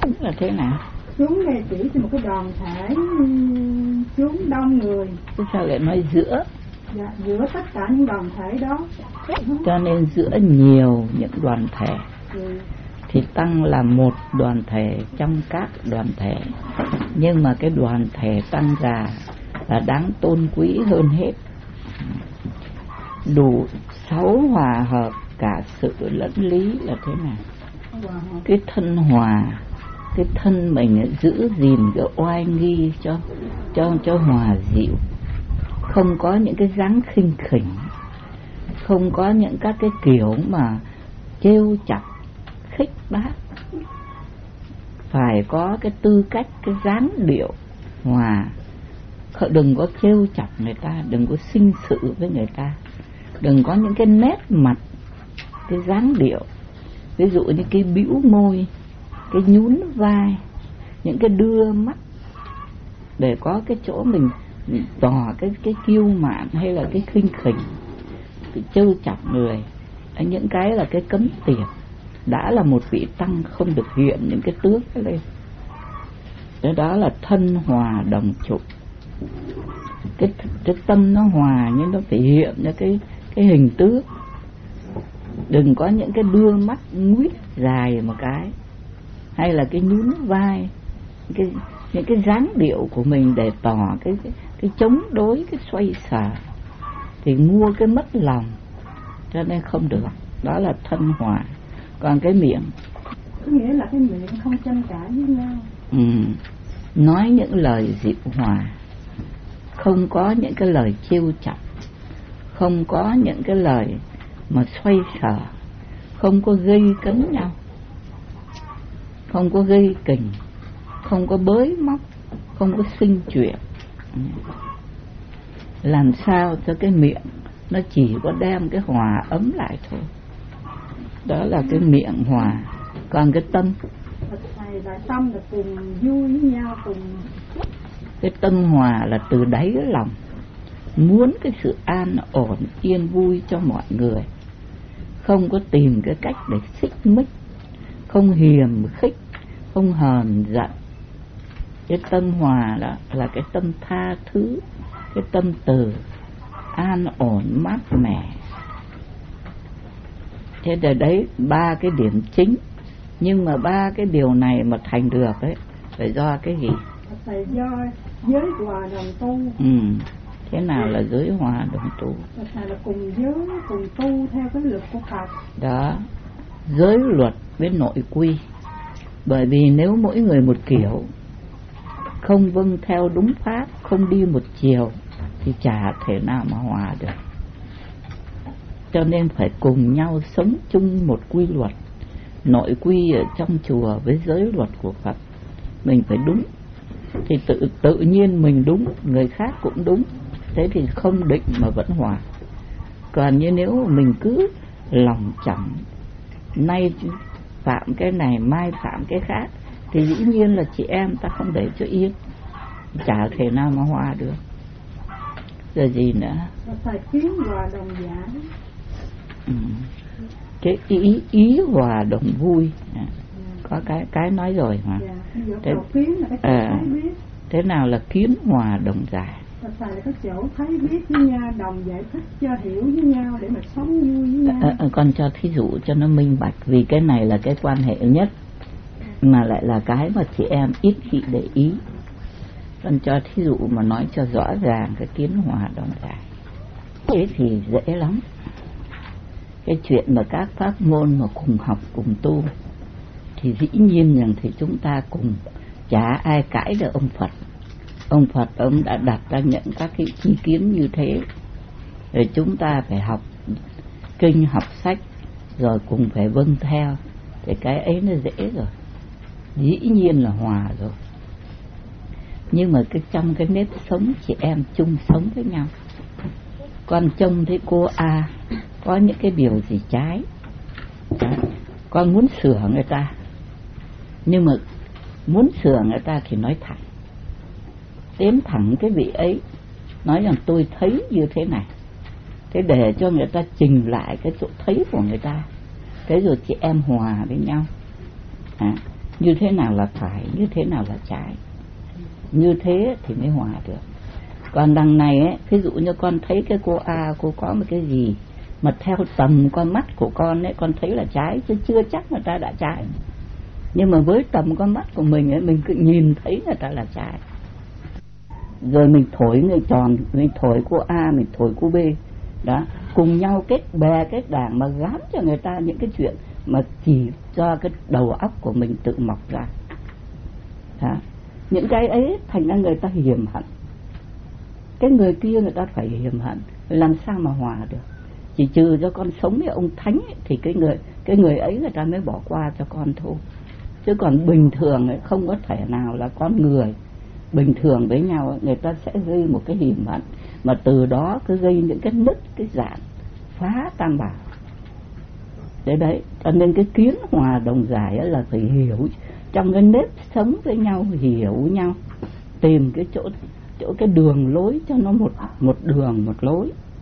là thế nào? Chúng này chỉ cho một cái đoàn thể, chúng đông người. Thế sao lại nói giữa? Dạ, giữa tất cả những đoàn thể đó. Cho nên giữa nhiều những đoàn thể thì tăng là một đoàn thể trong các đoàn thể. Nhưng mà cái đoàn thể tăng già là đáng tôn quý hơn hết. Đủ 6 hòa hợp cả sự lẫn lý là thế nào? Cái thân hòa, cái thân mình giữ gìn cái oai nghi cho hòa dịu, không có những cái dáng khinh khỉnh, không có những các cái kiểu mà trêu chọc khích bác, phải có cái tư cách, cái dáng điệu hòa. Đừng có trêu chọc người ta, đừng có sinh sự với người ta, đừng có những cái nét mặt, cái dáng điệu, ví dụ như cái bĩu môi, cái nhún vai, những cái đưa mắt, để có cái chỗ mình tỏ cái kiêu mạn hay là cái khinh khỉnh, cái trêu chọc người. Những cái là cái cấm tiệt. Đã là một vị tăng không được hiện những cái tước cái lên. Cái đó là thân hòa đồng trụ. Cái tâm nó hòa nhưng nó phải hiện ra cái hình tước. Đừng có những cái đưa mắt nguyết dài một cái, hay là cái nhún vai, những cái dáng điệu của mình để tỏ cái chống đối, cái xoay sở, thì mua cái mất lòng, cho nên không được. Đó là thân hòa. Còn cái miệng, có nghĩa là cái miệng không tranh cãi với nhau. Nói những lời dịu hòa, không có những cái lời trêu chọc, không có những cái lời mà xoay sở, không có gây cấn nhau, không có gây kình, không có bới móc, không có sinh chuyện. Làm sao cho cái miệng nó chỉ có đem cái hòa ấm lại thôi. Đó là cái miệng hòa. Còn cái tâm, thầy là tâm là cùng vui với nhau, cùng cái tâm hòa là từ đáy lòng, muốn cái sự an ổn yên vui cho mọi người, không có tìm cái cách để xích mích, không hiềm khích, không hờn giận. Cái tâm hòa là cái tâm tha thứ, cái tâm từ an ổn mát mẻ. Thế là đấy 3 cái điểm chính. Nhưng mà 3 cái điều này mà thành được ấy phải do cái gì? Phải do giới hòa đồng tu. Thế nào là giới hòa đồng tu? Phải là cùng giới, cùng tu theo cái luật của Phật. Đó, giới luật với nội quy. Bởi vì nếu mỗi người một kiểu, không vâng theo đúng pháp, không đi một chiều, thì chả thể nào mà hòa được. Cho nên phải cùng nhau sống chung một quy luật. Nội quy ở trong chùa với giới luật của Phật, mình phải đúng, thì tự nhiên mình đúng, người khác cũng đúng. Thế thì không định mà vẫn hòa. Còn như nếu mình cứ lòng chậm, nay phạm cái này mai phạm cái khác, thì dĩ nhiên là chị em ta không để cho yên, chả thể nào mà hòa được. Giờ gì nữa? Phải kiến hòa đồng giải. Cái ý hòa đồng vui. Có cái nói rồi mà. Thế nào là kiến hòa đồng giải? Phải là cái chỗ thấy biết với nhau, đồng giải thích cho hiểu với nhau để mà sống vui với nhau. Con cho thí dụ cho nó minh bạch, vì cái này là cái quan hệ nhất, mà lại là cái mà chị em ít khi để ý. Con cho thí dụ mà nói cho rõ ràng cái kiến hòa đồng giải. Thế thì dễ lắm. Cái chuyện mà các pháp môn mà cùng học cùng tu, thì dĩ nhiên rằng thì chúng ta cùng, chả ai cãi được ông Phật. Ông Phật ông đã đặt ra những các cái ý kiến như thế, rồi chúng ta phải học kinh học sách, rồi cùng phải vâng theo, thì cái ấy nó dễ rồi, dĩ nhiên là hòa rồi. Nhưng mà trong cái nếp sống chị em chung sống với nhau, con trông thấy cô A có những cái điều gì trái, con muốn sửa người ta, nhưng mà muốn sửa người ta thì nói thẳng, đến thẳng cái vị ấy, nói rằng tôi thấy như thế này, thế để cho người ta trình lại cái chỗ thấy của người ta, thế rồi chị em hòa với nhau. như thế nào là phải, như thế nào là trái, như thế thì mới hòa được. Còn đằng này ấy, ví dụ như con thấy cái cô A cô có một cái gì mà theo tầm con mắt của con ấy, con thấy là trái chứ chưa chắc người ta đã trái. Nhưng mà với tầm con mắt của mình ấy, mình cứ nhìn thấy người ta là trái. Rồi mình thổi người tròn, mình thổi cô A, mình thổi cô B, đó, cùng nhau kết bè kết đảng mà gán cho người ta những cái chuyện mà chỉ do cái đầu óc của mình tự mọc ra. Đó. Những cái ấy thành ra người ta hiềm hận, cái người kia người ta phải hiềm hận, làm sao mà hòa được. Chỉ trừ cho con sống với ông thánh ấy, thì cái người ấy người ta mới bỏ qua cho con thôi. Chứ còn bình thường ấy, không có thể nào là con người bình thường với nhau người ta sẽ gây một cái hiềm hận, mà từ đó cứ gây những cái nứt, cái rạn, phá tam bảo. Đấy, cho nên cái kiến hòa đồng giải là phải hiểu trong cái nếp sống với nhau, hiểu nhau, tìm cái chỗ cái đường lối cho nó một đường một lối.